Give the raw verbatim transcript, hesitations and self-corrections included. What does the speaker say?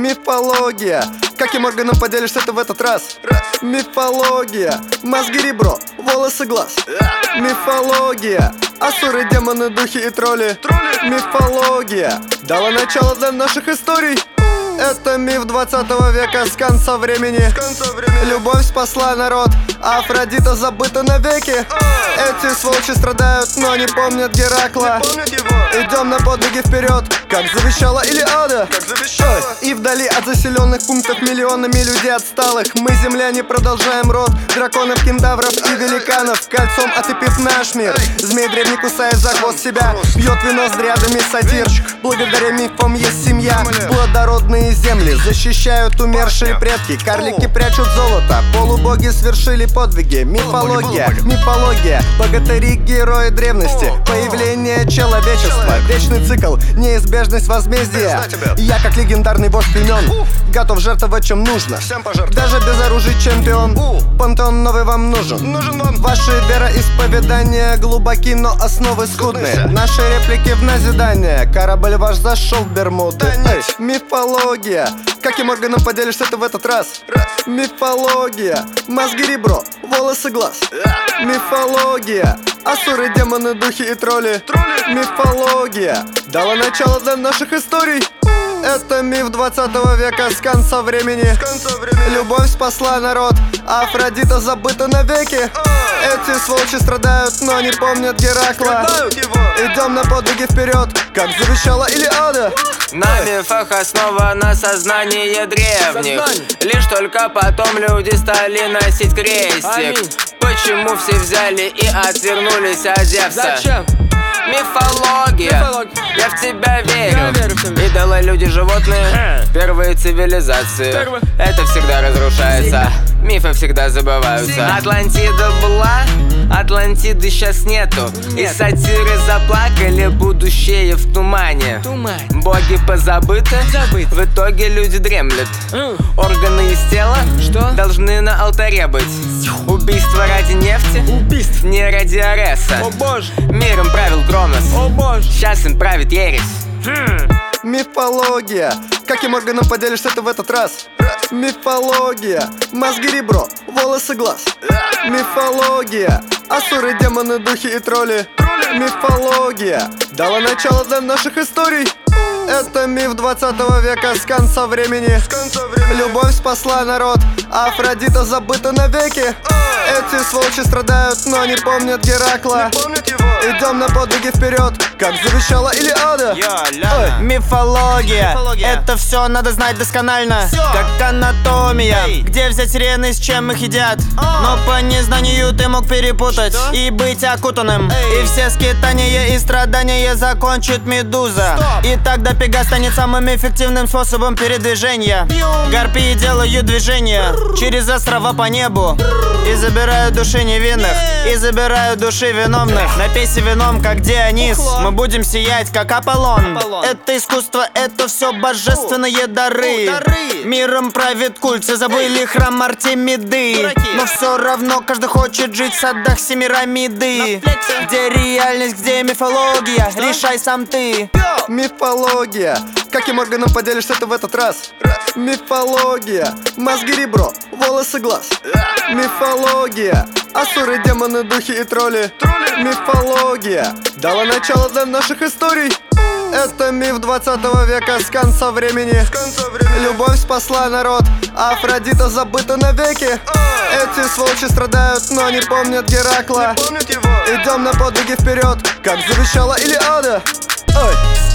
Мифология. Каким органом поделишься ты в этот раз? Мифология. Мозги, ребро, волосы, глаз. Мифология. Асуры, демоны, духи и тролли. Мифология дала начало для наших историй. Это миф двадцатого века с конца времени. Любовь спасла народ, а Афродита забыта навеки. Эти сволочи страдают, но не помнят Геракла. Идем на подвиги вперед, как завещала Илиада. И вдали от заселенных пунктов миллионами людей отсталых мы, земляне, продолжаем род драконов, кентавров и великанов, кольцом отцепив наш мир. Змей древний кусает за хвост себя, пьет вино с дрядами сатир. Благодаря мифам есть семья, плодородные земли защищают умершие предки. Карлики прячут золото, полубоги свершили подвиги. Мифология, мифология, богатыри, герои древности, появление человечества, вечный цикл, неизбежность возмездия. Я, как легендарный вождь племен, готов жертвовать чем нужно, даже без оружия чемпион. Пантеон новый вам нужен. Ваши вероисповедания глубоки, но основы скудные. Наши реплики в назидание. Корабль ваш зашел в Бермуды. Эй, мифология. Каким органом поделишься ты в этот раз? Мифология. Мозги, ребро, волосы, глаз. Мифология. Асуры, демоны, духи и тролли. Мифология дала начало для наших историй. Это миф двадцатого века с конца времени. Любовь спасла народ, а Афродита забыта навеки. Эти сволочи страдают, но не помнят Геракла. Идем на подвиги вперед, как завещала Илиада. На мифах основано сознание древних. Лишь только потом люди стали носить крестик. Почему все взяли и отвернулись от Зевса? Зачем? Мифология. Мифология. Я в тебя верю. Я верю в тебя. Идолы, люди, животные, первые цивилизации. Первые. Это всегда разрушается, Всегда. мифы всегда забываются. Всегда. Атлантида была, Атлантиды сейчас нету. И Нет. сатиры заплакали, будущее в тумане. Туман. Боги позабыты, Забыты. в итоге люди дремлют. М. Органы из тела Что? должны на алтаре быть. Убийство ради нефти, Убийств. не ради Ареса. О боже. Миром правил Кронос, О боже. сейчас им правит Ересь. Хм. Мифология. Каким органом поделишься ты в этот раз? Мифология. Мозги, ребро, волосы, глаз. Мифология. Асуры, демоны, духи и тролли. Мифология дала начало для наших историй. Это миф двадцатого века с конца времени. Любовь спасла народ, а Афродита забыта навеки. Эти сволочи страдают, но не помнят Геракла. Идем на подвиги вперед, как завещала Илиада. Мифология. Мифология. Это все надо знать досконально. Всё. Как анатомия. Эй. Где взять сирены, с чем их едят? А. Но по незнанию ты мог перепутать Что? и быть окутанным. Эй. И все скитания и страдания закончит медуза. Стоп. И тогда Пегас станет самым эффективным способом передвижения. Бьюм. Гарпии делают движение через острова по небу. И забирают души невинных, и забирают души виновных. Напейся вином, как Дионис. Ухло. Мы будем сиять, как Аполлон. Аполлон. Это искусство, это все божественные дары. О, дары. Миром правит культ, все забыли храм Артемиды. Дураки. Но все равно каждый хочет жить в садах Семирамиды. На флексе. Где реальность, где мифология? Решай сам ты. Мифология. Каким органом поделишься ты в этот раз? Мифология. Мозги, ребро, волосы, глаз. Мифология. Асуры, демоны, духи и тролли. Мифология дала начало для наших историй. Это миф двадцатого века с конца времени. Любовь спасла народ, а Афродита забыта навеки. Эти сволочи страдают, но не помнят Геракла. Идем на подвиги вперед, как завещала Илиада. Ой.